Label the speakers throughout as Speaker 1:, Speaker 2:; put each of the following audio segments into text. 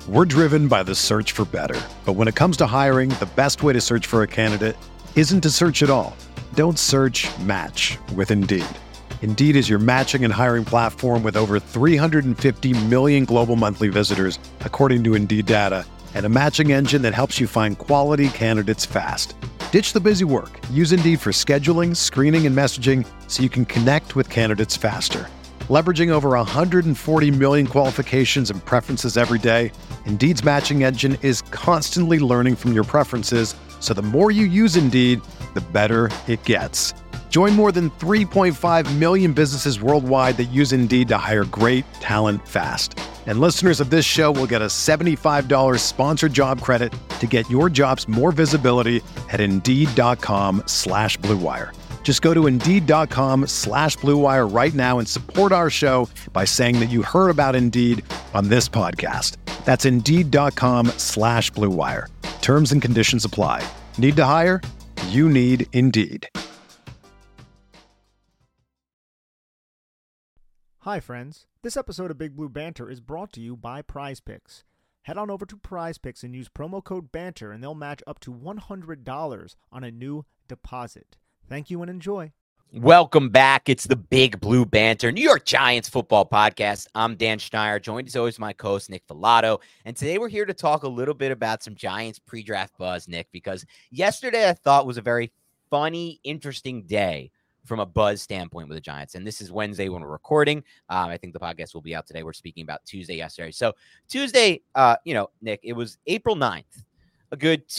Speaker 1: We're driven by the search for better. But when it comes to hiring, the best way to search for a candidate isn't to search at all. Don't search, match with Indeed. Indeed is your matching and hiring platform with over 350 million global monthly visitors, according to Indeed data, and a matching engine that helps you find quality candidates fast. Ditch the busy work. Use Indeed for scheduling, screening, and messaging so you can connect with candidates faster. Leveraging over 140 million qualifications and preferences every day, Indeed's matching engine is constantly learning from your preferences, so the more you use Indeed, the better it gets. Join more than 3.5 million businesses worldwide that use Indeed to hire great talent fast. And listeners of this show will get a $75 sponsored job credit to get your jobs more visibility at Indeed.com/Blue Wire. Just go to Indeed.com/Blue Wire right now and support our show by saying that you heard about Indeed on this podcast. That's Indeed.com/Blue Wire. Terms and conditions apply. Need to hire? You need Indeed.
Speaker 2: Hi, friends. This episode of Big Blue Banter is brought to you by Prize Picks. Head on over to Prize Picks and use promo code BANTER, and they'll match up to $100 on a new deposit. Thank you and enjoy.
Speaker 3: Welcome back. It's the Big Blue Banter, New York Giants football podcast. I'm Dan Schneider, joined as always by my co-host Nick Filato, and today we're here to talk a little bit about some Giants pre-draft buzz, Nick, because yesterday I thought was a very funny, interesting day from a buzz standpoint with the Giants. And this is Wednesday when we're recording. I think the podcast will be out today. We're speaking about Tuesday yesterday. So Tuesday, Nick, it was April 9th, a good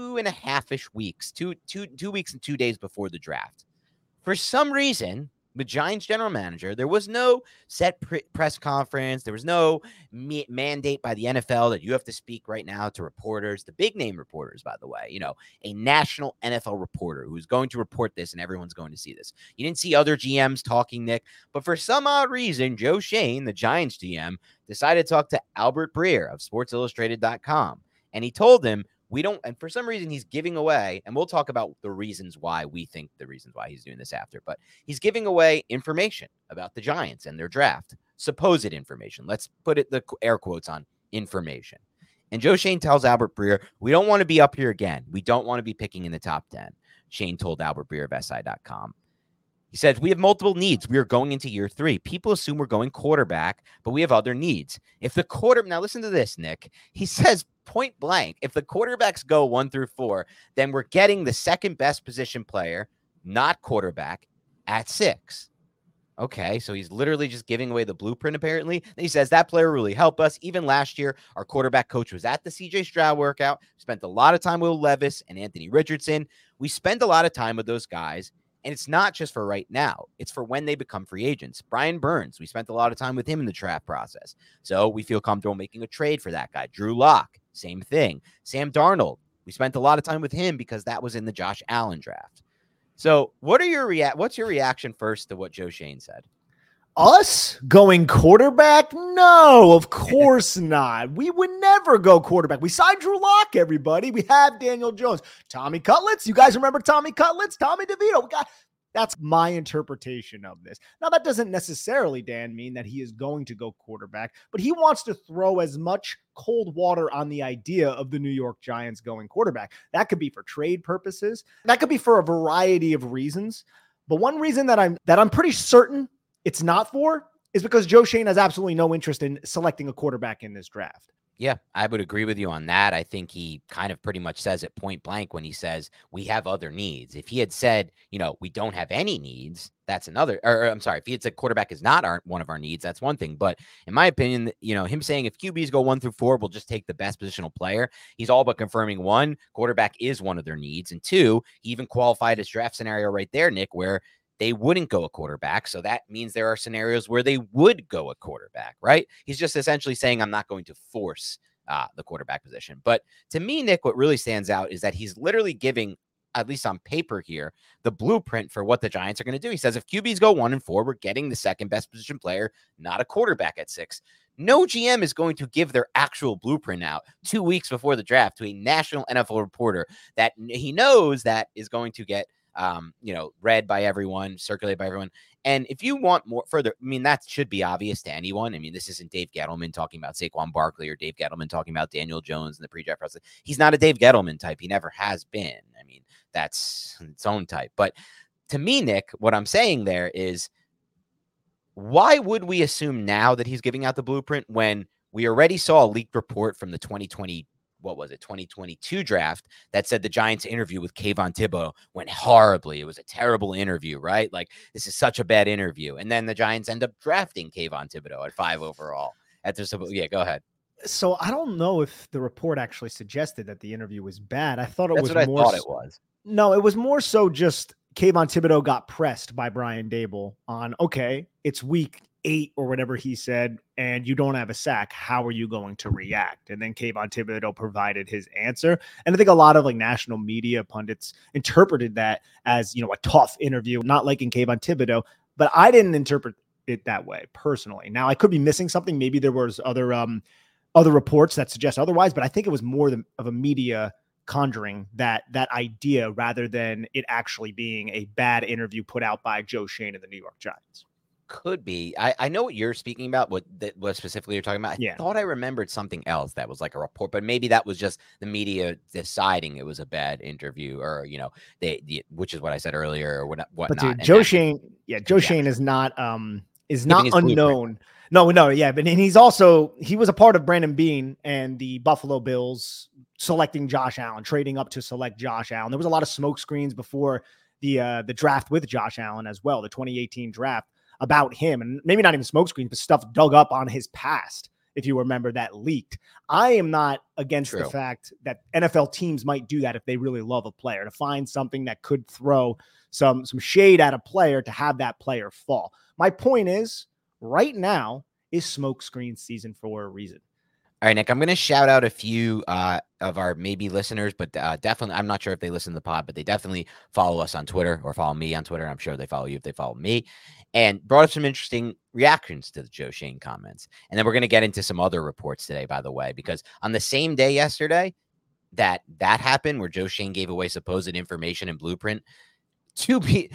Speaker 3: 2.5-ish weeks, two weeks and 2 days before the draft. For some reason, the Giants general manager, there was no set press conference. There was no mandate by the NFL that you have to speak right now to reporters, the big name reporters, by the way, a national NFL reporter who's going to report this and everyone's going to see this. You didn't see other GMs talking, Nick, but for some odd reason, Joe Schoen, the Giants GM, decided to talk to Albert Breer of SportsIllustrated.com. And he told him, and for some reason he's giving away, and we'll talk about the reasons why we think the reasons why he's doing this after, but he's giving away information about the Giants and their draft, supposed information. Let's put it the air quotes on information. And Joe Schoen tells Albert Breer, we don't want to be up here again. We don't want to be picking in the top 10. Schoen told Albert Breer of SI.com. He says, we have multiple needs. We are going into year 3. People assume we're going quarterback, but we have other needs. Now listen to this, Nick. He says, point blank, if the quarterbacks go 1 through 4, then we're getting the second best position player, not quarterback, at 6. Okay, so he's literally just giving away the blueprint, apparently. And he says that player really helped us. Even last year, our quarterback coach was at the CJ Stroud workout. Spent a lot of time with Levis and Anthony Richardson. We spend a lot of time with those guys. And it's not just for right now. It's for when they become free agents. Brian Burns, we spent a lot of time with him in the draft process. So we feel comfortable making a trade for that guy. Drew Lock, same thing. Sam Darnold, we spent a lot of time with him because that was in the Josh Allen draft. So what's your reaction first to what Joe Schoen said?
Speaker 2: Us going quarterback? No, of course not. We would never go quarterback. We signed Drew Lock, everybody. We have Daniel Jones. Tommy Cutlets. You guys remember Tommy Cutlets? Tommy DeVito. That's my interpretation of this. Now, that doesn't necessarily, Dan, mean that he is going to go quarterback, but he wants to throw as much cold water on the idea of the New York Giants going quarterback. That could be for trade purposes. That could be for a variety of reasons. But one reason that I'm pretty certain it's not for is because Joe Schoen has absolutely no interest in selecting a quarterback in this draft.
Speaker 3: Yeah, I would agree with you on that. I think he kind of pretty much says it point blank when he says we have other needs. If he had said, we don't have any needs, that's another. Or I'm sorry, if he had said quarterback is not one of our needs, that's one thing. But in my opinion, him saying if QBs go 1 through 4, we'll just take the best positional player. He's all but confirming 1, quarterback is one of their needs, and 2, he even qualified his draft scenario right there, Nick, where they wouldn't go a quarterback. So that means there are scenarios where they would go a quarterback, right? He's just essentially saying, I'm not going to force the quarterback position. But to me, Nick, what really stands out is that he's literally giving, at least on paper here, the blueprint for what the Giants are going to do. He says, if QBs go 1 and 4, we're getting the second best position player, not a quarterback at 6. No GM is going to give their actual blueprint out 2 weeks before the draft to a national NFL reporter that he knows that is going to get read by everyone, circulated by everyone. And if you want more further, I mean, that should be obvious to anyone. I mean, this isn't Dave Gettleman talking about Saquon Barkley or Dave Gettleman talking about Daniel Jones in the pre-draft process. He's not a Dave Gettleman type. He never has been. I mean, that's its own type. But to me, Nick, what I'm saying there is, why would we assume now that he's giving out the blueprint when we already saw a leaked report from the 2022 draft that said the Giants' interview with Kayvon Thibodeaux went horribly. It was a terrible interview, right? Like, this is such a bad interview. And then the Giants end up drafting Kayvon Thibodeaux at 5 overall. Yeah, go ahead.
Speaker 2: So I don't know if the report actually suggested that the interview was bad. I thought
Speaker 3: That's what I thought it was.
Speaker 2: No, it was more so just Kayvon Thibodeaux got pressed by Brian Daboll on, okay, it's week 8 or whatever he said, and you don't have a sack. How are you going to react? And then Kayvon Thibodeaux provided his answer. And I think a lot of national media pundits interpreted that as, a tough interview, not liking Kayvon Thibodeaux, but I didn't interpret it that way personally. Now I could be missing something. Maybe there was other reports that suggest otherwise, but I think it was more of a media conjuring that idea rather than it actually being a bad interview put out by Joe Schoen of the New York Giants.
Speaker 3: Could be. I know what you're speaking about, what specifically you're talking about. I thought I remembered something else that was like a report, but maybe that was just the media deciding it was a bad interview, or which is what I said earlier, or whatnot.
Speaker 2: But dude, Joe Schoen is not unknown. No, yeah, but he was a part of Brandon Beane and the Buffalo Bills selecting Josh Allen, trading up to select Josh Allen. There was a lot of smoke screens before the draft with Josh Allen as well, the 2018 draft, about him, and maybe not even smoke screens, but stuff dug up on his past, if you remember, that leaked. I am not against the fact that NFL teams might do that if they really love a player, to find something that could throw some shade at a player to have that player fall. My point is, right now is smoke screen season for a reason.
Speaker 3: All right, Nick, I'm going to shout out a few of our maybe listeners, but definitely, I'm not sure if they listen to the pod, but they definitely follow us on Twitter or follow me on Twitter. I'm sure they follow you if they follow me, and brought up some interesting reactions to the Joe Schoen comments. And then we're going to get into some other reports today, by the way, because on the same day yesterday that happened, where Joe Schoen gave away supposed information and blueprint, two beat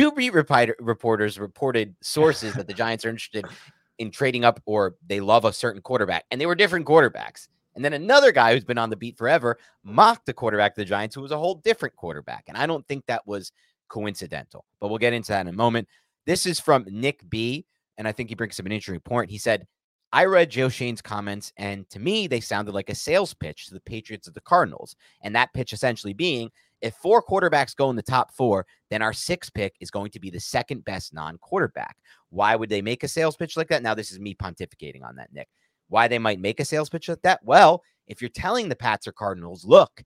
Speaker 3: reporters reported sources that the Giants are interested in trading up, or they love a certain quarterback, and they were different quarterbacks. And then another guy who's been on the beat forever mocked the quarterback of the Giants, who was a whole different quarterback. And I don't think that was coincidental, but we'll get into that in a moment. This is from Nick B, and I think he brings up an interesting point. He said, I read Joe Schoen's comments, and to me, they sounded like a sales pitch to the Patriots of the Cardinals. And that pitch essentially being, if 4 quarterbacks go in the top 4, then our 6th pick is going to be the second best non-quarterback. Why would they make a sales pitch like that? Now, this is me pontificating on that, Nick. Why they might make a sales pitch like that? Well, if you're telling the Pats or Cardinals, look,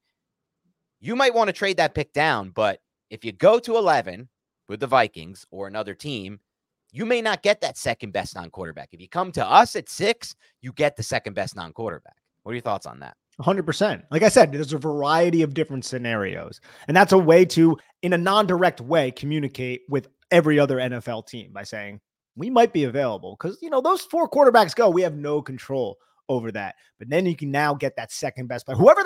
Speaker 3: you might want to trade that pick down, but if you go to 11 with the Vikings or another team, you may not get that second best non-quarterback. If you come to us at 6, you get the second best non-quarterback. What are your thoughts on that?
Speaker 2: 100%. Like I said, there's a variety of different scenarios, and that's a way to, in a non-direct way, communicate with every other NFL team by saying, we might be available because, those 4 quarterbacks go, we have no control over that. But then you can now get that second best player, whoever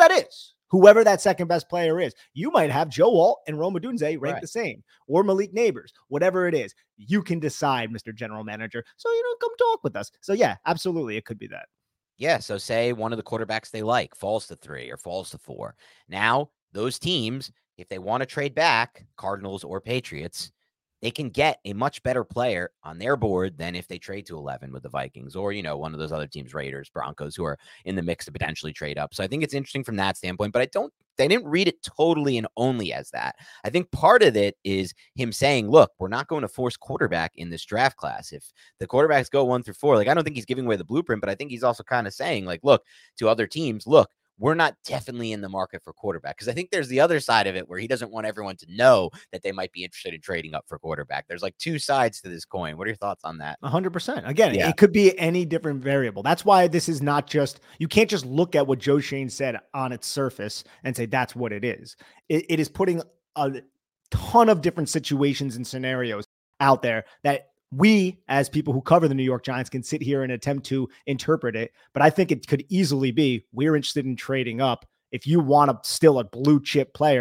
Speaker 2: that second best player is. You might have Joe Alt and Rome Odunze ranked the same, or Malik Neighbors, whatever it is. You can decide, Mr. General Manager. So, come talk with us. So yeah, absolutely. It could be that.
Speaker 3: Yeah, so say one of the quarterbacks they like falls to 3 or falls to 4. Now, those teams, if they want to trade back, Cardinals or Patriots, they can get a much better player on their board than if they trade to 11 with the Vikings or, one of those other teams, Raiders, Broncos, who are in the mix to potentially trade up. So I think it's interesting from that standpoint, but they didn't read it totally and only as that. I think part of it is him saying, look, we're not going to force quarterback in this draft class. If the quarterbacks go 1 through 4, I don't think he's giving away the blueprint, but I think he's also kind of saying, look, to other teams, look, we're not definitely in the market for quarterback. Because I think there's the other side of it where he doesn't want everyone to know that they might be interested in trading up for quarterback. There's 2 sides to this coin. What are your thoughts on that?
Speaker 2: 100%. Again, It could be any different variable. That's why this is not just, you can't just look at what Joe Schoen said on its surface and say that's what it is. It is putting a ton of different situations and scenarios out there that we, as people who cover the New York Giants, can sit here and attempt to interpret it. But I think it could easily be, we're interested in trading up. If you want still a blue chip player,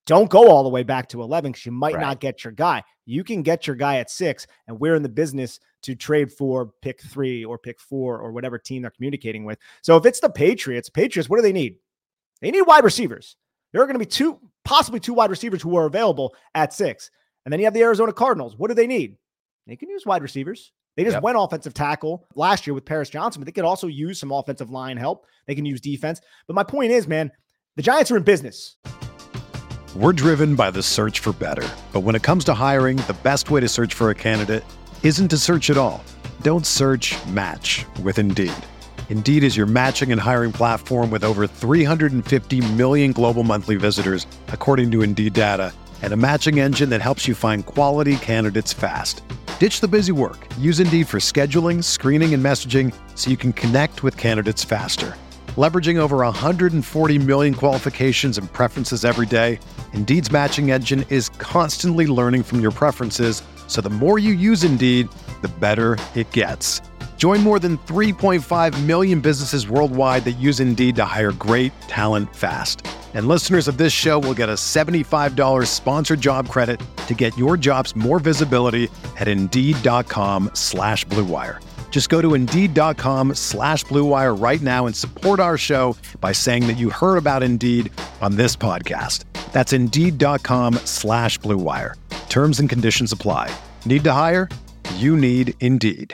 Speaker 2: don't go all the way back to 11 because you might
Speaker 3: Right.
Speaker 2: not get your guy. You can get your guy at 6, and we're in the business to trade for pick 3 or pick 4 or whatever team they're communicating with. So if it's the Patriots, what do they need? They need wide receivers. There are going to be possibly two wide receivers who are available at 6. And then you have the Arizona Cardinals. What do they need? They can use wide receivers. They just went offensive tackle last year with Paris Johnson, but they could also use some offensive line help. They can use defense. But my point is, man, the Giants are in business.
Speaker 1: We're driven by the search for better. But when it comes to hiring, the best way to search for a candidate isn't to search at all. Don't search, match with Indeed. Indeed is your matching and hiring platform with over 350 million global monthly visitors, according to Indeed data, and a matching engine that helps you find quality candidates fast. Ditch the busy work. Use Indeed for scheduling, screening, and messaging so you can connect with candidates faster. Leveraging over 140 million qualifications and preferences every day, Indeed's matching engine is constantly learning from your preferences, so the more you use Indeed, the better it gets. Join more than 3.5 million businesses worldwide that use Indeed to hire great talent fast. And listeners of this show will get a $75 sponsored job credit to get your jobs more visibility at Indeed.com/Blue Wire. Just go to Indeed.com/Blue Wire right now and support our show by saying that you heard about Indeed on this podcast. That's Indeed.com/Blue Wire. Terms and conditions apply. Need to hire? You need Indeed.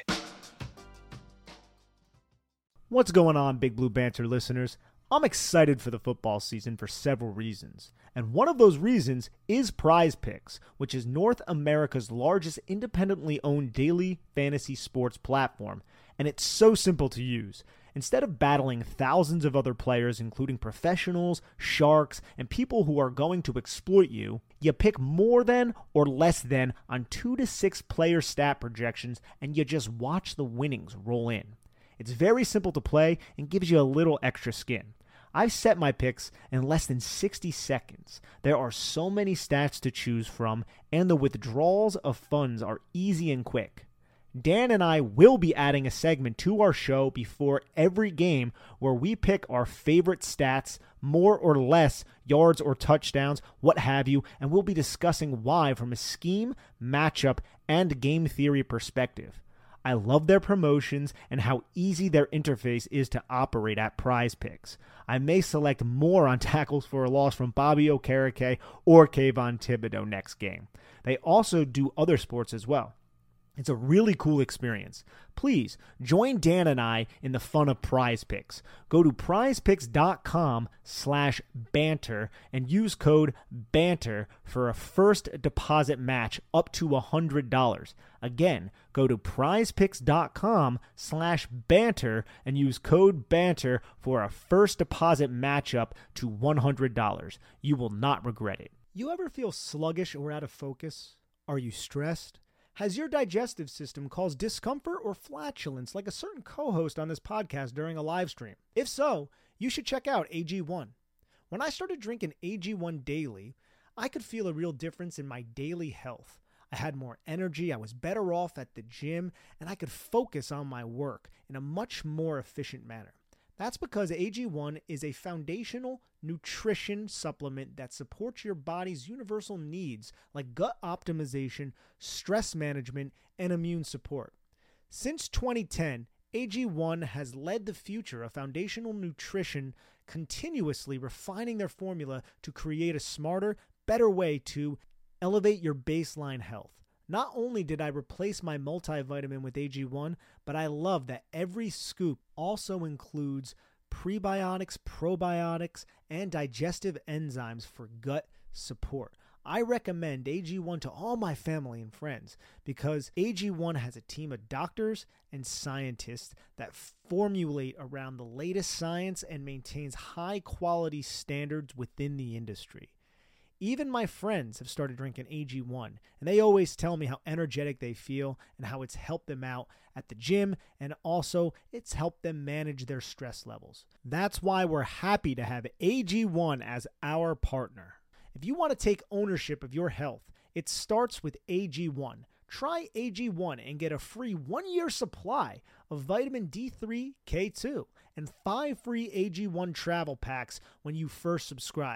Speaker 2: What's going on, Big Blue Banter listeners? I'm excited for the football season for several reasons. And one of those reasons is Prize Picks, which is North America's largest independently owned daily fantasy sports platform. And it's so simple to use. Instead of battling thousands of other players, including professionals, sharks, and people who are going to exploit you, you pick more than or less than on 2 to 6 player stat projections, and you just watch the winnings roll in. It's very simple to play and gives you a little extra skin. I've set my picks in less than 60 seconds. There are so many stats to choose from, and the withdrawals of funds are easy and quick. Dan and I will be adding a segment to our show before every game where we pick our favorite stats, more or less yards or touchdowns, what have you, and we'll be discussing why from a scheme, matchup, and game theory perspective. I love their promotions and how easy their interface is to operate at Prize Picks. I may select more on tackles for a loss from Bobby Okereke or Kayvon Thibodeau next game. They also do other sports as well. It's a really cool experience. Please join Dan and I in the fun of Prize Picks. Go to prizepicks.com/banter and use code BANTER for a first deposit match up to $100. Again, go to prizepicks.com/banter and use code BANTER for a first deposit match up to $100. You will not regret it. You ever feel sluggish or out of focus? Are you stressed? Has your digestive system caused discomfort or flatulence like a certain co-host on this podcast during a live stream? If so, you should check out AG1. When I started drinking AG1 daily, I could feel a real difference in my daily health. I had more energy, I was better off at the gym, and I could focus on my work in a much more efficient manner. That's because AG1 is a foundational nutrition supplement that supports your body's universal needs like gut optimization, stress management, and immune support. Since 2010, AG1 has led the future of foundational nutrition, continuously refining their formula to create a smarter, better way to elevate your baseline health. Not only did I replace my multivitamin with AG1, but I love that every scoop also includes prebiotics, probiotics, and digestive enzymes for gut support. I recommend AG1 to all my family and friends because AG1 has a team of doctors and scientists that formulate around the latest science and maintains high quality standards within the industry. Even my friends have started drinking AG1, and they always tell me how energetic they feel and how it's helped them out at the gym, and also it's helped them manage their stress levels. That's why we're happy to have AG1 as our partner. If you want to take ownership of your health, it starts with AG1. Try AG1 and get a free 1-year supply of vitamin D3, K2, and 5 free AG1 travel packs when you first subscribe.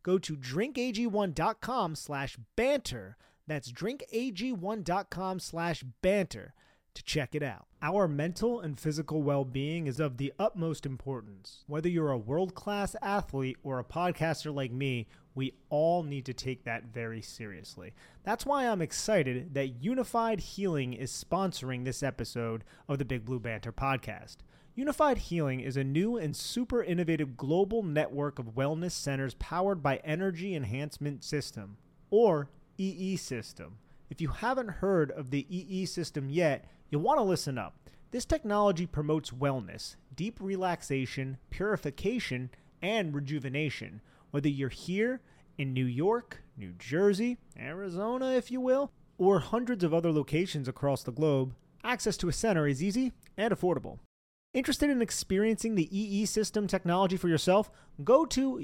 Speaker 2: go to drinkag1.com/banter. That's drinkag1.com/banter to check it out. Our mental and physical well-being is of the utmost importance. Whether you're a world-class athlete or a podcaster like me, we all need to take that very seriously. That's why I'm excited that Unified Healing is sponsoring this episode of the Big Blue Banter podcast. Unified Healing is a new and super innovative global network of wellness centers powered by Energy Enhancement System, or EE System. If you haven't heard of the EE System yet, you'll want to listen up. This technology promotes wellness, deep relaxation, purification, and rejuvenation. Whether you're here in New York, New Jersey, Arizona, if you will, or hundreds of other locations across the globe, access to a center is easy and affordable. Interested in experiencing the EE System technology for yourself? Go to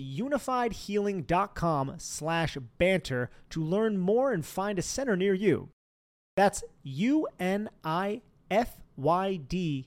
Speaker 2: unifiedhealing.com/banter to learn more and find a center near you. That's UNIFYD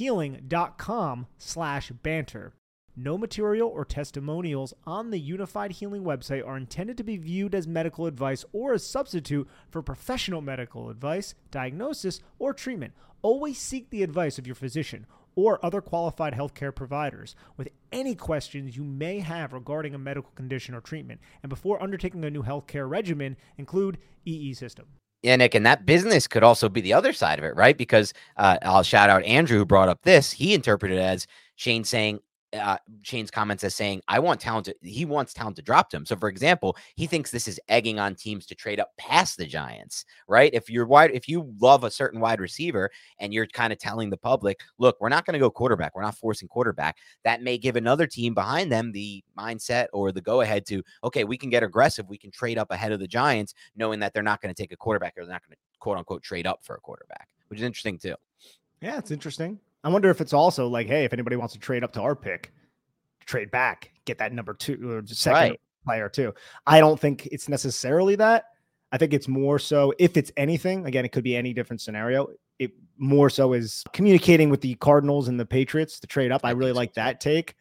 Speaker 2: healing.com/banter. No material or testimonials on the Unified Healing website are intended to be viewed as medical advice or a substitute for professional medical advice, diagnosis, or treatment. Always seek the advice of your physician or other qualified healthcare providers with any questions you may have regarding a medical condition or treatment. And before undertaking a new healthcare regimen, include EE System.
Speaker 3: Yeah, Nick, and that business could also be the other side of it, right? Because I'll shout out Andrew, who brought up this. He interpreted it as Shane saying, Shane's comments as saying, he wants talent to drop to him. So, for example, he thinks this is egging on teams to trade up past the Giants, right? If you love a certain wide receiver and you're kind of telling the public, look, we're not going to go quarterback. We're not forcing quarterback. That may give another team behind them the mindset or the go ahead to, okay, we can get aggressive. We can trade up ahead of the Giants, knowing that they're not going to take a quarterback or they're not going to quote unquote trade up for a quarterback, which is interesting too.
Speaker 2: Yeah, it's interesting. I wonder if it's also like, hey, if anybody wants to trade up to our pick, trade back, get that number 2 or second player too. I don't think it's necessarily that. I think it's more so, if it's anything, again, it could be any different scenario. It more so is communicating with the Cardinals and the Patriots to trade up. I really like that take.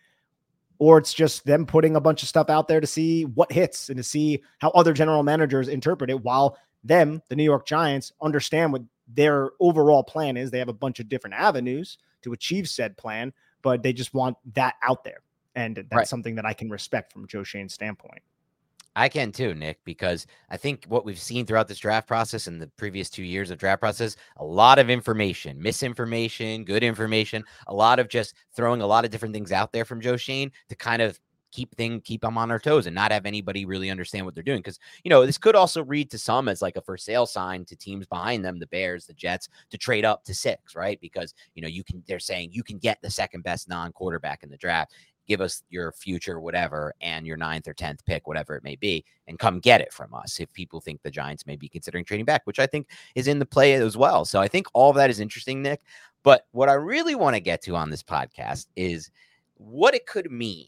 Speaker 2: Or it's just them putting a bunch of stuff out there to see what hits and to see how other general managers interpret it, while them, the New York Giants, understand what their overall plan is. They have a bunch of different avenues to achieve said plan, but they just want that out there. And that's something that I can respect from Joe Schoen's standpoint.
Speaker 3: I can too, Nick, because I think what we've seen throughout this draft process and the previous 2 years of draft process, a lot of information, misinformation, good information, a lot of just throwing a lot of different things out there from Joe Schoen to kind of keep them on our toes and not have anybody really understand what they're doing. Because, this could also read to some as like a for sale sign to teams behind them, the Bears, the Jets, to trade up to 6, right? Because, they're saying you can get the second best non-quarterback in the draft. Give us your future, whatever, and your 9th or 10th pick, whatever it may be, and come get it from us if people think the Giants may be considering trading back, which I think is in the play as well. So I think all of that is interesting, Nick. But what I really want to get to on this podcast is what it could mean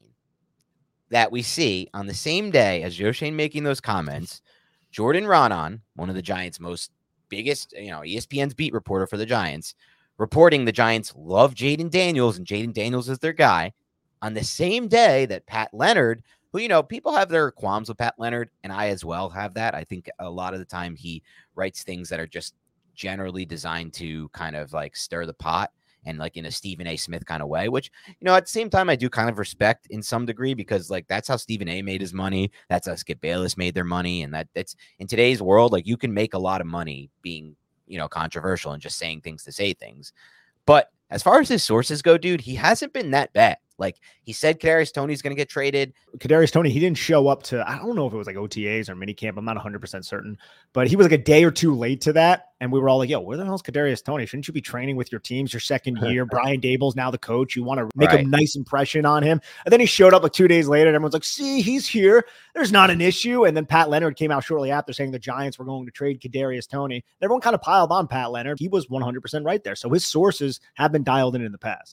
Speaker 3: that we see on the same day as Joe Schoen making those comments, Jordan Raanan, one of the Giants' most biggest, ESPN's beat reporter for the Giants, reporting the Giants love Jayden Daniels and Jayden Daniels is their guy, on the same day that Pat Leonard, who, people have their qualms with Pat Leonard, and I as well have that. I think a lot of the time he writes things that are just generally designed to kind of like stir the pot and like in a Stephen A. Smith kind of way, which, at the same time, I do kind of respect in some degree, because like that's how Stephen A. made his money. That's how Skip Bayless made their money. And that's in today's world, like you can make a lot of money being, controversial and just saying things to say things. But as far as his sources go, dude, he hasn't been that bad. Like he said, Kadarius Toney's going to get traded.
Speaker 2: Kadarius Toney, he didn't show up to, I don't know if it was like OTAs or minicamp. I'm not 100% certain, but he was like a day or two late to that. And we were all like, yo, where the hell's Kadarius Toney? Shouldn't you be training with your teams your second year? Brian Dable's now the coach. You want to make a nice impression on him. And then he showed up like 2 days later and everyone's like, see, he's here. There's not an issue. And then Pat Leonard came out shortly after saying the Giants were going to trade Kadarius Toney. And everyone kind of piled on Pat Leonard. He was 100% right there. So his sources have been dialed in the past.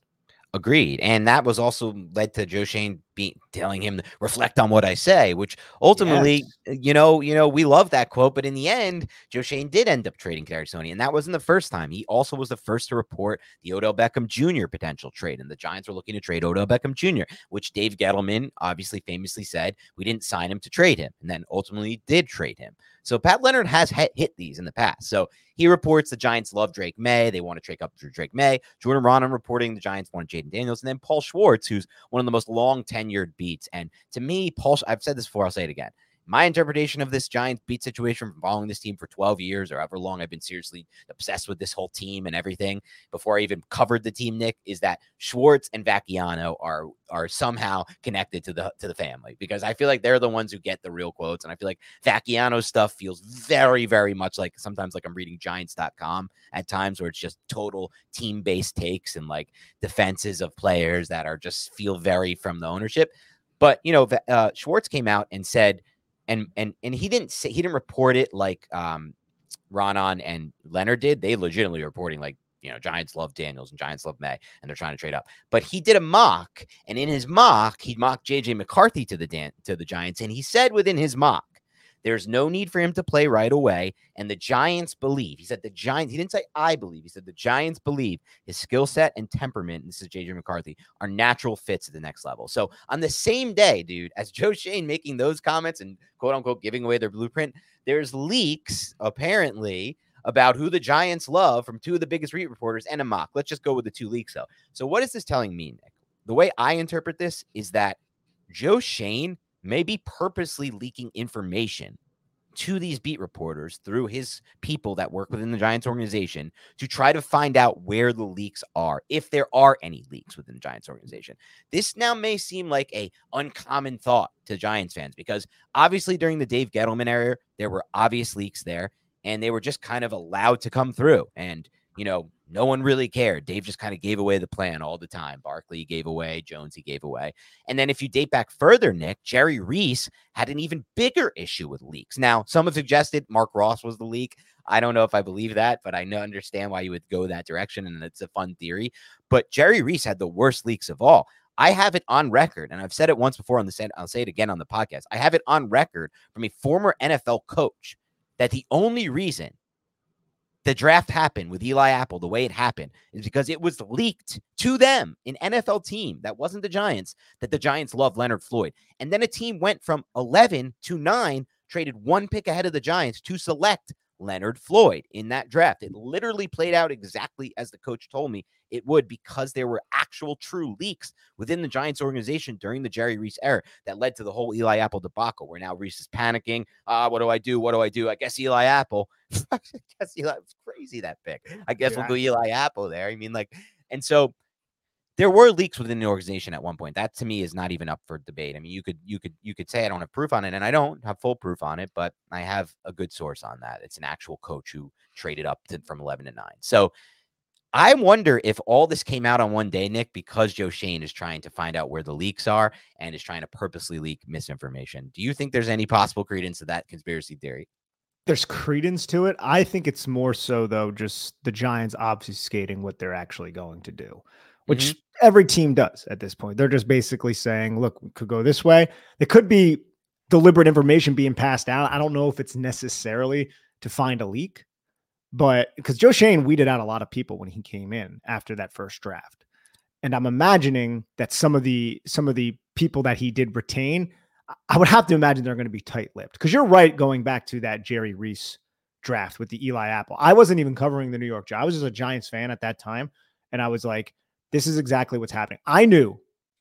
Speaker 3: Agreed. And that was also led to Joe Schoen telling him to reflect on what I say, which ultimately,
Speaker 2: Yes.
Speaker 3: we love that quote. But in the end, Joe Schoen did end up trading Kadarius Toney. And that wasn't the first time. He also was the first to report the Odell Beckham Jr. potential trade. And the Giants were looking to trade Odell Beckham Jr., which Dave Gettleman obviously famously said, we didn't sign him to trade him. And then ultimately did trade him. So Pat Leonard has hit these in the past. So he reports the Giants love Drake May. They want to trade up through Drake May. Jordan Ronham reporting the Giants want Jaden Daniels. And then Paul Schwartz, who's one of the most long-tenured beats. And to me, I've said this before, I'll say it again. My interpretation of this Giants beat situation from following this team for 12 years or however long I've been seriously obsessed with this whole team and everything before I even covered the team, Nick, is that Schwartz and Vacchiano are somehow connected to the family, because I feel like they're the ones who get the real quotes. And I feel like Vacchiano's stuff feels very, very much like sometimes like I'm reading Giants.com at times, where it's just total team-based takes and like defenses of players that are just feel very from the ownership. But, Schwartz came out and said, and he didn't report it like Ronan and Leonard did. They legitimately reporting like, Giants love Daniels and Giants love May, and they're trying to trade up. But he did a mock, and in his mock, he mocked JJ McCarthy to the Giants, and he said within his mock, there's no need for him to play right away. And the Giants believe, he said the Giants, he didn't say I believe, he said the Giants believe his skill set and temperament, and this is JJ McCarthy, are natural fits at the next level. So on the same day, dude, as Joe Schoen making those comments and quote unquote giving away their blueprint, there's leaks apparently about who the Giants love from two of the biggest beat reporters and a mock. Let's just go with the two leaks though. So what is this telling me, Nick? The way I interpret this is that Joe Schoen may be purposely leaking information to these beat reporters through his people that work within the Giants organization to try to find out where the leaks are, if there are any leaks within the Giants organization. This now may seem like a uncommon thought to Giants fans, because obviously during the Dave Gettleman era, there were obvious leaks there, and they were just kind of allowed to come through. And, no one really cared. Dave just kind of gave away the plan all the time. Barkley gave away, Jones he gave away. And then if you date back further, Nick, Jerry Reese had an even bigger issue with leaks. Now, some have suggested Mark Ross was the leak. I don't know if I believe that, but I understand why you would go that direction, and it's a fun theory. But Jerry Reese had the worst leaks of all. I have it on record, and I've said it once before on the set. I'll say it again on the podcast. I have it on record from a former NFL coach that the only reason the draft happened with Eli Apple the way it happened is because it was leaked to them, an NFL team that wasn't the Giants, that the Giants love Leonard Floyd. And then a team went from 11 to 9, traded one pick ahead of the Giants to select Leonard Floyd in that draft. It literally played out exactly as the coach told me it would, because there were actual true leaks within the Giants organization during the Jerry Reese era that led to the whole Eli Apple debacle, where now Reese is panicking. What do I do? What do I do? I guess Eli Apple. I guess Eli was crazy, that pick. I guess we'll go Eli Apple there. I mean, and so there were leaks within the organization at one point. That to me is not even up for debate. I mean, you could say I don't have proof on it, and I don't have full proof on it, but I have a good source on that. It's an actual coach who traded up from 11 to 9. So I wonder if all this came out on one day, Nick, because Joe Schoen is trying to find out where the leaks are and is trying to purposely leak misinformation. Do you think there's any possible credence to that conspiracy theory?
Speaker 2: There's credence to it. I think it's more so, though, just the Giants obfuscating what they're actually going to do, which every team does at this point. They're just basically saying, look, we could go this way. There could be deliberate information being passed out. I don't know if it's necessarily to find a leak, but because Joe Schoen weeded out a lot of people when he came in after that first draft. And I'm imagining that some of the people that he did retain, I would have to imagine they're going to be tight-lipped, because you're right, going back to that Jerry Reese draft with the Eli Apple. I wasn't even covering the New York Giants. I was just a Giants fan at that time. And I was like, this is exactly what's happening. I didn't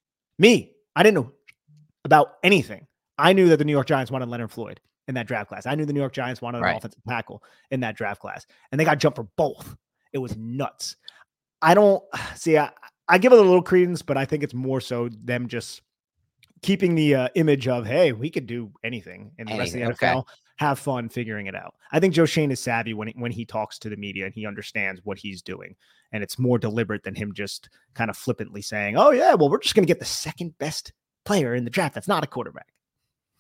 Speaker 2: know about anything. I knew that the New York Giants wanted Leonard Floyd in that draft class. I knew the New York Giants wanted an offensive tackle in that draft class, and they got jumped for both. It was nuts. I don't see, I give it a little credence, but I think it's more so them just keeping the image of, hey, we could do anything in the rest of the NFL. Have fun figuring it out. I think Joe Schoen is savvy when he talks to the media, and he understands what he's doing. And it's more deliberate than him just kind of flippantly saying, oh yeah, well, we're just going to get the second best player in the draft that's not a quarterback.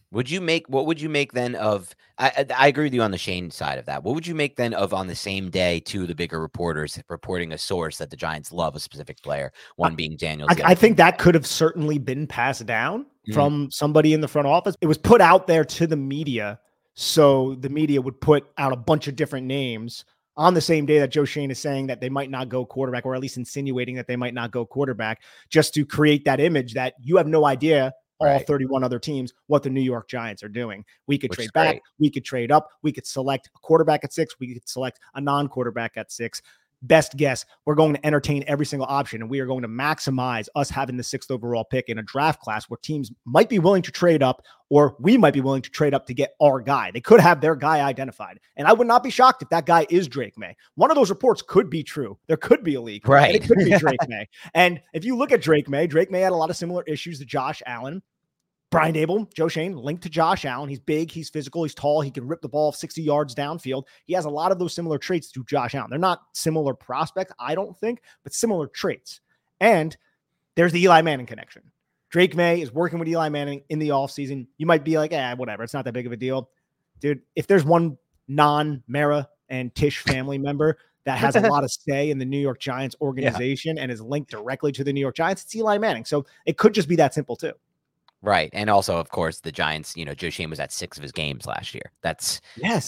Speaker 3: What would you make then of, I agree with you on the Shane side of that. What would you make then of on the same day, two of the bigger reporters reporting a source that the Giants love a specific player, one being Daniels?
Speaker 2: I think that could have certainly been passed down from somebody in the front office. It was put out there to the media, so the media would put out a bunch of different names on the same day that Joe Schoen is saying that they might not go quarterback, or at least insinuating that they might not go quarterback, just to create that image that you have no idea, all 31 other teams, what the New York Giants are doing. We could trade back, we could trade up, we could select a quarterback at 6, we could select a non-quarterback at 6. Best guess, we're going to entertain every single option, and we are going to maximize us having the 6th overall pick in a draft class where teams might be willing to trade up, or we might be willing to trade up to get our guy. They could have their guy identified. And I would not be shocked if that guy is Drake May. One of those reports could be true. There could be a leak.
Speaker 3: Right.
Speaker 2: And it could be Drake May. And if you look at Drake May had a lot of similar issues to Josh Allen. Brian Daboll, Joe Schoen, linked to Josh Allen. He's big, he's physical, he's tall, he can rip the ball 60 yards downfield. He has a lot of those similar traits to Josh Allen. They're not similar prospects, I don't think, but similar traits. And there's the Eli Manning connection. Drake May is working with Eli Manning in the offseason. You might be like, whatever, it's not that big of a deal. Dude, if there's one non-Mara and Tisch family member that has a lot of say in the New York Giants organization and is linked directly to the New York Giants, it's Eli Manning. So it could just be that simple too.
Speaker 3: Right. And also, of course, the Giants, Joe Schoen was at 6 of his games last year. That's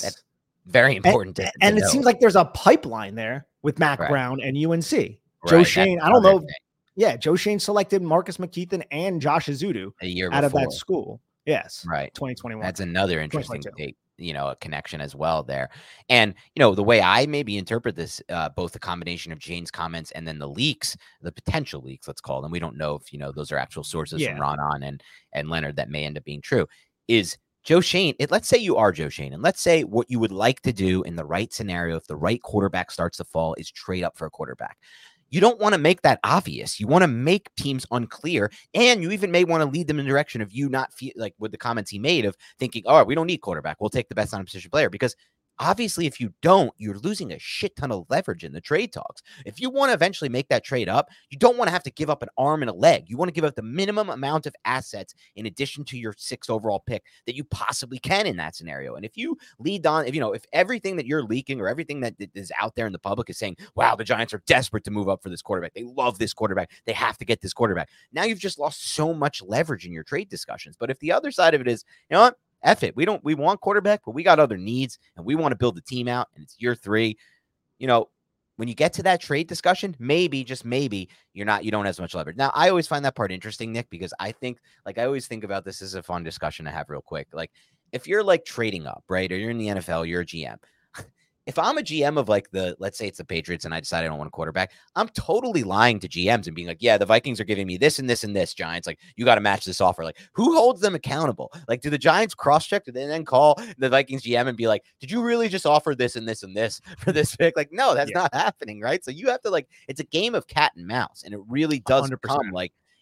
Speaker 3: very important.
Speaker 2: And it seems like there's a pipeline there with Mac Brown and UNC. Joe Schoen, I don't know. Yeah. Joe Schoen selected Marcus McKeithen and Josh Azudu
Speaker 3: a year
Speaker 2: out
Speaker 3: before.
Speaker 2: of that school. Yes.
Speaker 3: Right.
Speaker 2: 2021.
Speaker 3: That's another interesting take, a connection as well there. And, the way I maybe interpret this, both the combination of Jane's comments and then the leaks, the potential leaks, let's call them. We don't know if, those are actual sources from Ron On and Leonard that may end up being true, is Joe Schoen. Let's say you are Joe Schoen, and let's say what you would like to do in the right scenario, if the right quarterback starts to fall, is trade up for a quarterback. You don't want to make that obvious. You want to make teams unclear, and you even may want to lead them in the direction of you not feel like with the comments he made of thinking, all right, we don't need quarterback. We'll take the best on-position player, because obviously if you don't, you're losing a shit ton of leverage in the trade talks. If you want to eventually make that trade up, you don't want to have to give up an arm and a leg. You want to give up the minimum amount of assets in addition to your 6th overall pick that you possibly can in that scenario. And if you lead on, if everything that you're leaking or everything that is out there in the public is saying, wow, the Giants are desperate to move up for this quarterback, they love this quarterback, they have to get this quarterback, now you've just lost so much leverage in your trade discussions. But if the other side of it is, you know what, F it. We want quarterback, but we got other needs and we want to build the team out, and it's year 3. When you get to that trade discussion, maybe, just maybe, you don't have as much leverage. Now, I always find that part interesting, Nick, because I always think about this as a fun discussion to have real quick. Like, if you're like trading up, right? Or you're in the NFL, you're a GM. If I'm a GM of let's say it's the Patriots and I decide I don't want a quarterback, I'm totally lying to GMs and being like, yeah, the Vikings are giving me this and this and this, Giants. Like, you got to match this offer. Like, who holds them accountable? Like, do the Giants cross-check? Do they then call the Vikings GM and be like, did you really just offer this and this and this for this pick? Like, no, that's not happening, right? So you have to it's a game of cat and mouse, and it really does 100%. Become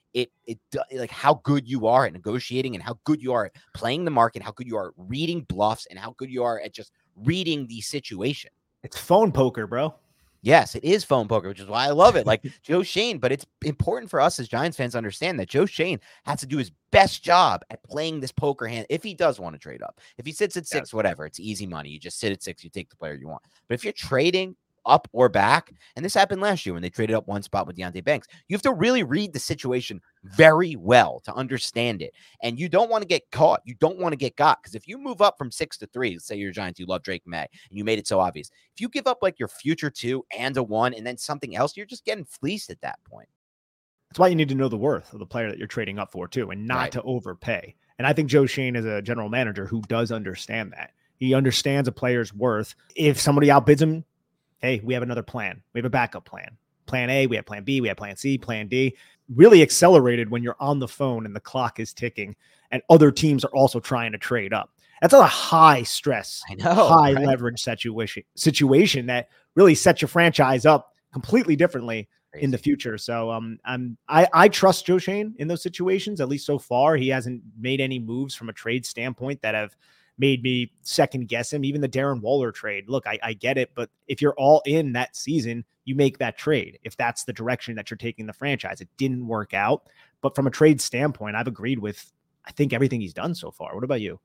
Speaker 3: like how good you are at negotiating and how good you are at playing the market, how good you are at reading bluffs, and how good you are at just reading the situation.
Speaker 2: It's phone poker, bro.
Speaker 3: Yes, it is phone poker, which is why I love it. Like Joe Schoen, but it's important for us as Giants fans to understand that Joe Schoen has to do his best job at playing this poker hand if he does want to trade up. If he sits at 6, whatever, it's easy money. You just sit at 6, you take the player you want. But if you're trading up or back, and this happened last year when they traded up one spot with Deonte Banks, you have to really read the situation very well to understand it. And you don't want to get caught. You don't want to get got, because if you move up from 6 to 3, let's say you're Giants, you love Drake May, and you made it so obvious. If you give up like your future 2 and a 1 and then something else, you're just getting fleeced at that point.
Speaker 2: That's why you need to know the worth of the player that you're trading up for too, and not to overpay. And I think Joe Schoen is a general manager who does understand that. He understands a player's worth. If somebody outbids him, hey, we have another plan. We have a backup plan. Plan A, we have plan B, we have plan C, plan D. Really accelerated when you're on the phone and the clock is ticking and other teams are also trying to trade up. That's a high stress, high leverage situation that really sets your franchise up completely differently in the future. So I trust Joe Schoen in those situations, at least so far. He hasn't made any moves from a trade standpoint that have made me second guess him. Even the Darren Waller trade. Look, I get it, but if you're all in that season, you make that trade. If that's the direction that you're taking the franchise, it didn't work out. But from a trade standpoint, I've agreed with I think everything he's done so far. What about you?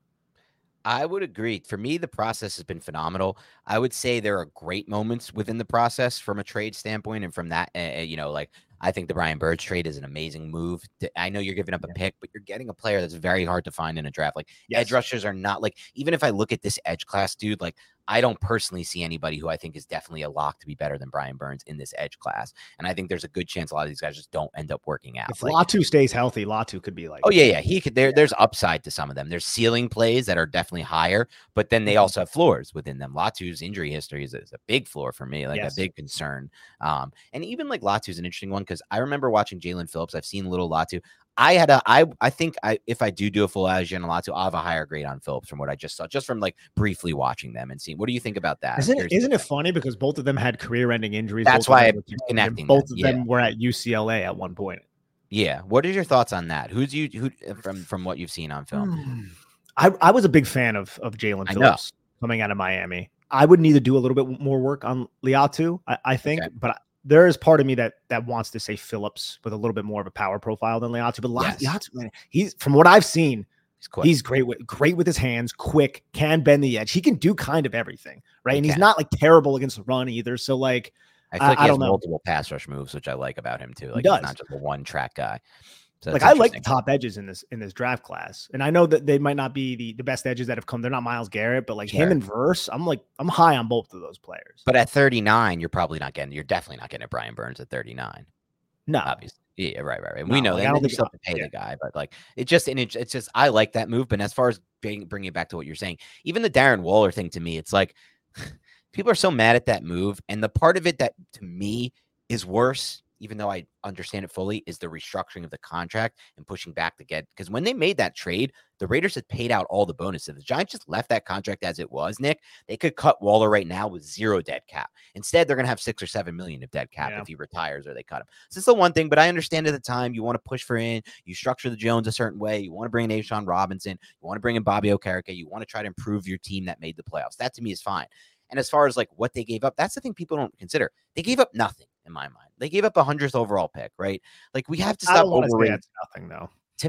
Speaker 3: I would agree. For me, the process has been phenomenal. I would say there are great moments within the process from a trade standpoint, and from that, like I think the Brian Burns trade is an amazing move. I know you're giving up a pick, but you're getting a player that's very hard to find in a draft. Like edge rushers are not like, even if I look at this edge class, dude, like I don't personally see anybody who I think is definitely a lock to be better than Brian Burns in this edge class. And I think there's a good chance a lot of these guys just don't end up working out.
Speaker 2: If Latu stays healthy, Latu could be like,
Speaker 3: oh yeah, he could. There's upside to some of them. There's ceiling plays that are definitely higher, but then they also have floors within them. Latu's injury history is a big floor for me, like a big concern. And even like Latu's an interesting one because I remember watching Jalen Phillips. I've seen little Latu. I think if I do a full Ajian and Latu, I'll have a higher grade on Phillips from what I just saw, just from like briefly watching them and seeing. What do you think about that?
Speaker 2: Isn't it funny because both of them had career-ending injuries?
Speaker 3: That's why I'm connecting.
Speaker 2: Both of them were at UCLA at one point.
Speaker 3: Yeah. What are your thoughts on that? Who from what you've seen on film?
Speaker 2: I was a big fan of Jalen Phillips coming out of Miami. I would need to do a little bit more work on Latu, I think, but there is part of me that wants to say Phillips with a little bit more of a power profile than Latu. But Latu, man, he's from what I've seen, he's great with his hands, quick, can bend the edge. He can do kind of everything, right? And he's not like terrible against the run either. So like,
Speaker 3: I feel like he has multiple pass rush moves, which I like about him too. Like he's not just a one track guy. So
Speaker 2: like I like the top edges in this draft class, and I know that they might not be the best edges that have come. They're not Myles Garrett, but like him and Verse, I'm high on both of those players.
Speaker 3: But at 39, you're definitely not getting a Brian Burns at 39.
Speaker 2: No,
Speaker 3: obviously, yeah, right. No, we know like, that. I don't think you have to pay the guy, but like it's just I like that move. But as far as bringing it back to what you're saying, even the Darren Waller thing to me, it's like people are so mad at that move, and the part of it that to me is worse, even though I understand it fully, is the restructuring of the contract and pushing back to get, because when they made that trade, the Raiders had paid out all the bonuses. The Giants just left that contract as it was, Nick. They could cut Waller right now with zero dead cap. Instead, they're going to have $6 or $7 million of dead cap if he retires or they cut him. So it's the one thing, but I understand at the time you want to push for in, you structure the Jones a certain way, you want to bring in Ashawn Robinson, you want to bring in Bobby Okereke, you want to try to improve your team that made the playoffs. That to me is fine. And as far as like what they gave up, that's the thing people don't consider. They gave up nothing in my mind. They gave up a 100th overall pick, right? Like we have to stop overrating.
Speaker 2: Nothing though.
Speaker 3: To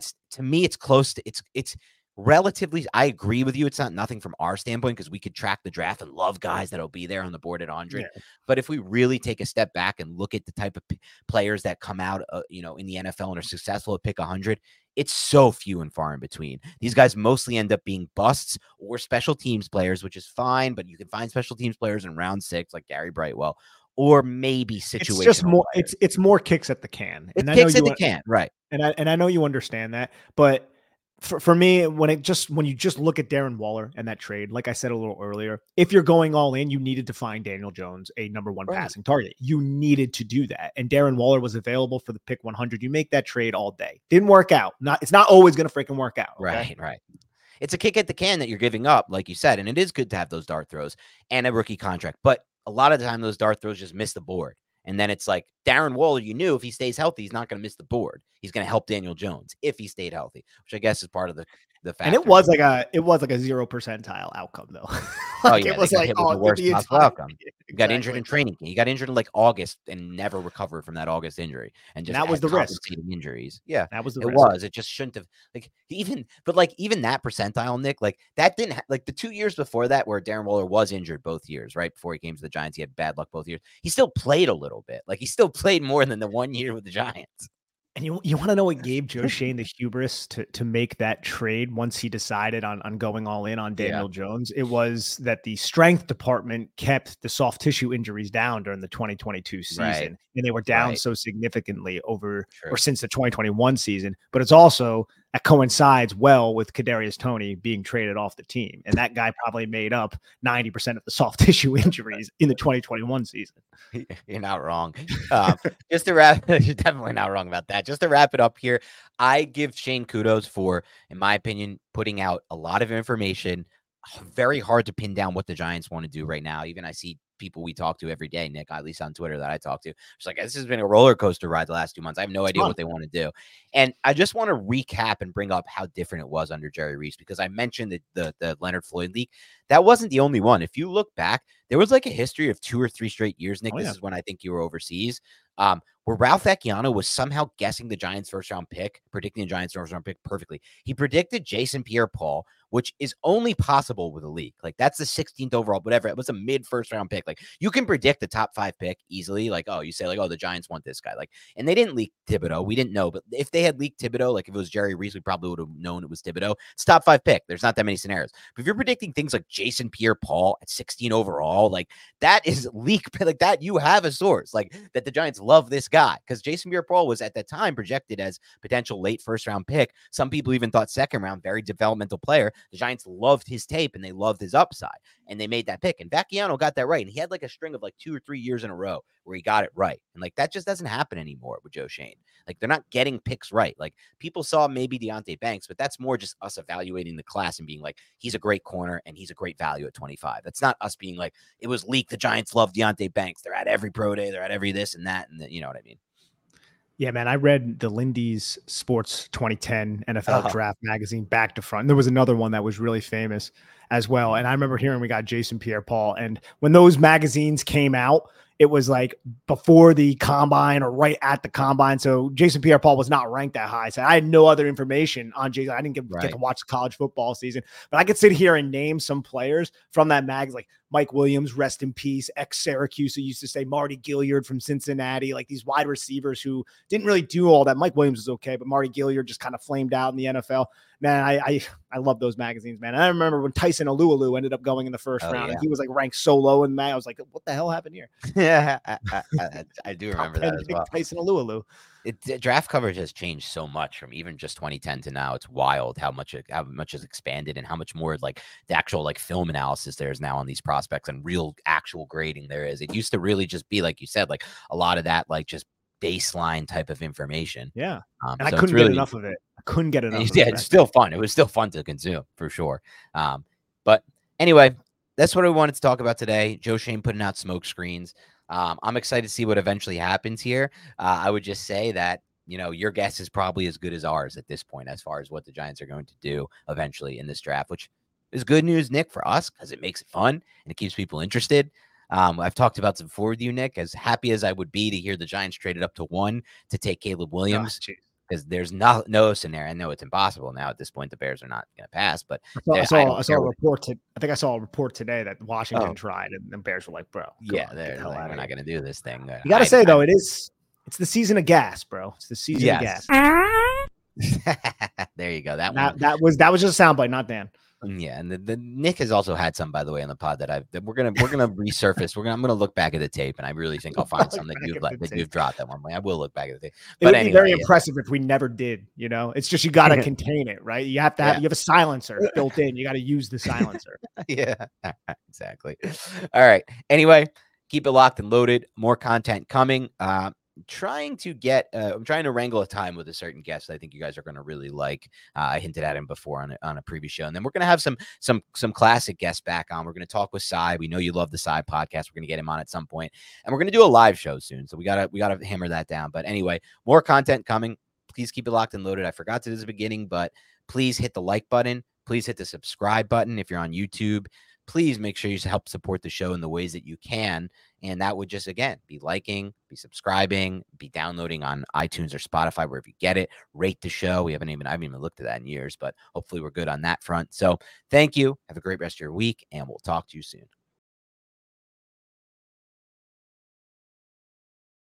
Speaker 3: me, it's close to it's relatively. I agree with you. It's not nothing from our standpoint because we could track the draft and love guys that'll be there on the board at 100. Yeah. But if we really take a step back and look at the type of players that come out, in the NFL and are successful at pick 100. It's so few and far in between. These guys mostly end up being busts or special teams players, which is fine, but you can find special teams players in round 6, like Gary Brightwell, or maybe situational.
Speaker 2: It's just more. It's more kicks at the can.
Speaker 3: It's kicks at the can, right?
Speaker 2: And I know you understand that, but for me, when you just look at Darren Waller and that trade, like I said a little earlier, if you're going all in, you needed to find Daniel Jones a number 1 passing target. You needed to do that. And Darren Waller was available for the pick 100. You make that trade all day. Didn't work out. It's not always going to freaking work out.
Speaker 3: Okay? Right. It's a kick at the can that you're giving up, like you said. And it is good to have those dart throws and a rookie contract. But a lot of the time, those dart throws just miss the board. And then it's like Darren Waller, you knew if he stays healthy, he's not going to miss the board. He's going to help Daniel Jones if he stayed healthy, which I guess is part of the fact.
Speaker 2: And it was like a 0 percentile outcome though.
Speaker 3: It was like the worst possible outcome. He got injured in training. He got injured in like August and never recovered from that August injury. And just
Speaker 2: that was the risk.
Speaker 3: Injuries. Yeah,
Speaker 2: that was the
Speaker 3: risk. It was. It just shouldn't have even that percentile, Nick, like that didn't like the 2 years before that where Darren Waller was injured both years, right before he came to the Giants. He had bad luck both years. He still played a little bit. Like he still played more than the 1 year with the Giants.
Speaker 2: And you want to know what gave Joe Schoen the hubris to make that trade once he decided on going all in on Daniel Jones? It was that the strength department kept the soft tissue injuries down during the 2022 season. Right. And they were down so significantly or since the 2021 season. But it's also that coincides well with Kadarius Toney being traded off the team. And that guy probably made up 90% of the soft tissue injuries in the 2021 season.
Speaker 3: You're not wrong. Just to wrap, you're definitely not wrong about that. Just to wrap it up here, I give Schoen kudos for, in my opinion, putting out a lot of information. Very hard to pin down what the Giants want to do right now. Even I see people we talk to every day, Nick, at least on Twitter that I talk to. It's like, this has been a roller coaster ride the last 2 months. I have no idea what they want to do. And I just want to recap and bring up how different it was under Jerry Reese, because I mentioned the Leonard Floyd leak. That wasn't the only one. If you look back, there was like a history of 2 or 3 straight years, Nick. This is when I think you were overseas, where Ralph Vecchiano was somehow guessing the Giants' first-round pick, predicting the Giants' first-round pick perfectly. He predicted Jason Pierre-Paul, which is only possible with a leak. Like, that's the 16th overall, whatever. It was a mid-first-round pick. Like, you can predict the top 5 pick easily. Like, oh, you say, like, oh, the Giants want this guy. Like, and they didn't leak Thibodeau. We didn't know. But if they had leaked Thibodeau, like if it was Jerry Reese, we probably would have known it was Thibodeau. It's top 5 pick. There's not that many scenarios. But if you're predicting things like Jason Pierre-Paul at 16 overall, like, that is leak. Like, that you have a source. Like, that the Giants love this guy. Because Jason Pierre-Paul was at that time projected as potential late first-round pick. Some people even thought second round, very developmental player. The Giants loved his tape and they loved his upside, and they made that pick. And Vecchiano got that right. And he had like a string of like 2 or 3 years in a row where he got it right. And like, that just doesn't happen anymore with Joe Schoen. Like, they're not getting picks right. Like, people saw maybe Deonte Banks, but that's more just us evaluating the class and being like, he's a great corner and he's a great value at 25. That's not us being like, it was leaked. The Giants love Deonte Banks. They're at every pro day. They're at every this and that. And you know what I mean?
Speaker 2: Yeah, man, I read the Lindy's Sports 2010 NFL Draft magazine back to front. There was another one that was really famous as well. And I remember hearing we got Jason Pierre-Paul. And when those magazines came out, it was like before the combine or right at the combine. So Jason Pierre-Paul was not ranked that high. So I had no other information on Jason. I didn't get to watch the college football season, but I could sit here and name some players from that mag, like Mike Williams, rest in peace, ex-Syracuse, who used to say Marty Gilliard from Cincinnati, like these wide receivers who didn't really do all that. Mike Williams was okay, but Marty Gilliard just kind of flamed out in the NFL. Man, I love those magazines, man. And I remember when Tyson Alualu ended up going in the first round, and he was like ranked so low in May. I was like, what the hell happened here?
Speaker 3: Yeah, I do remember that as well.
Speaker 2: Tyson Alualu.
Speaker 3: Draft coverage has changed so much from even just 2010 to now. It's wild how much has expanded and how much more like the actual like film analysis there is now on these prospects and real actual grading there is. It used to really just be, like you said, like a lot of that like just baseline type of information.
Speaker 2: Yeah. And so I couldn't get enough of it. I couldn't get enough of it.
Speaker 3: Yeah, it's still fun. It was still fun to consume for sure. But anyway, that's what I wanted to talk about today. Joe Schoen putting out smoke screens. I'm excited to see what eventually happens here. I would just say that, you know, your guess is probably as good as ours at this point, as far as what the Giants are going to do eventually in this draft, which is good news, Nick, for us, because it makes it fun and it keeps people interested. I've talked about this before with you, Nick, as happy as I would be to hear the Giants traded up to 1 to take Caleb Williams. Because there's no scenario. I know it's impossible now at this point. The Bears are not going to pass, but
Speaker 2: I saw a report. I think I saw a report today that Washington tried, and the Bears were like, "Bro,
Speaker 3: yeah, we're not going to do this thing."
Speaker 2: You got to say though, it's the season of gas, bro. It's the season of gas.
Speaker 3: There you go. That
Speaker 2: was just a soundbite, not Dan.
Speaker 3: Yeah, and the Nick has also had some, by the way, on the pod that we're gonna resurface. I'm gonna look back at the tape, and I really think I'll find something that you've dropped at one point. I will look back at the tape.
Speaker 2: But it would be very impressive if we never did. You know, it's just you got to contain it, right? You have to have you have a silencer built in. You got to use the silencer.
Speaker 3: Yeah, exactly. All right. Anyway, keep it locked and loaded. More content coming. I'm trying to wrangle a time with a certain guest I think you guys are going to really like. I hinted at him before on a previous show, and then we're going to have some classic guests back on. We're going to talk with Cy. We know you love the Cy podcast. We're going to get him on at some point, and we're going to do a live show soon. So we gotta hammer that down. But anyway, more content coming. Please keep it locked and loaded. I forgot to do this at the beginning, but please hit the like button. Please hit the subscribe button if you're on YouTube. Please make sure you help support the show in the ways that you can. And that would just, again, be liking, be subscribing, be downloading on iTunes or Spotify, wherever you get it. Rate the show. I haven't even looked at that in years, but hopefully we're good on that front. So thank you. Have a great rest of your week, and we'll talk to you soon.